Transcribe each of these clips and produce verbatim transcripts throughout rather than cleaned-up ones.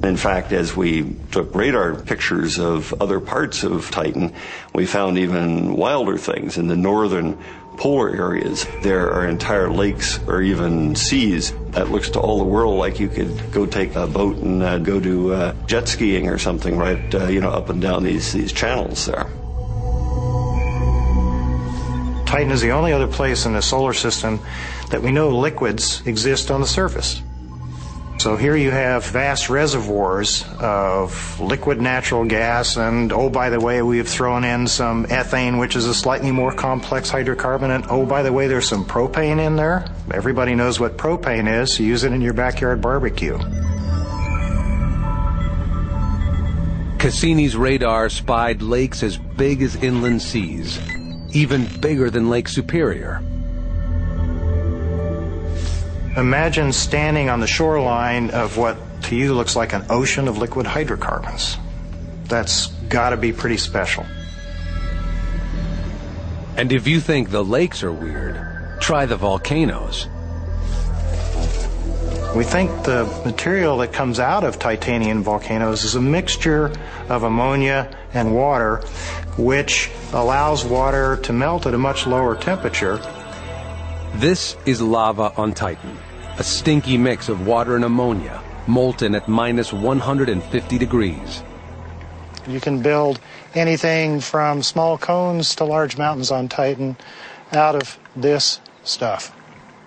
In fact, as we took radar pictures of other parts of Titan, we found even wilder things. In the northern polar areas, there are entire lakes or even seas that looks to all the world like you could go take a boat and uh, go do uh, jet skiing or something right uh, you know, up and down these, these channels there. Titan is the only other place in the solar system that we know liquids exist on the surface. So here you have vast reservoirs of liquid natural gas, and oh, by the way, we have thrown in some ethane, which is a slightly more complex hydrocarbon, and oh, by the way, there's some propane in there. Everybody knows what propane is, so use it in your backyard barbecue. Cassini's radar spied lakes as big as inland seas, even bigger than Lake Superior. Imagine standing on the shoreline of what to you looks like an ocean of liquid hydrocarbons. That's got to be pretty special. And if you think the lakes are weird, try the volcanoes. We think the material that comes out of titanium volcanoes is a mixture of ammonia and water, which allows water to melt at a much lower temperature. This is lava on Titan, a stinky mix of water and ammonia, molten at minus one hundred fifty degrees. You can build anything from small cones to large mountains on Titan out of this stuff.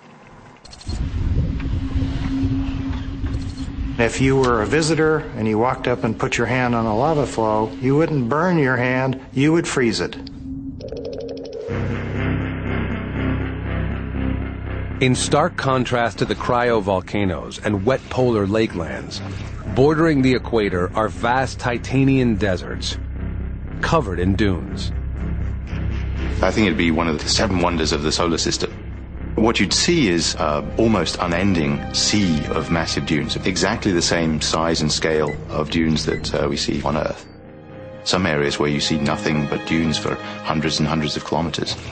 If you were a visitor and you walked up and put your hand on a lava flow, you wouldn't burn your hand, you would freeze it. In stark contrast to the cryovolcanoes and wet polar lakelands, bordering the equator are vast Titanian deserts, covered in dunes. I think it'd be one of the seven wonders of the solar system. What you'd see is an almost unending sea of massive dunes, exactly the same size and scale of dunes that uh, we see on Earth. Some areas where you see nothing but dunes for hundreds and hundreds of kilometers.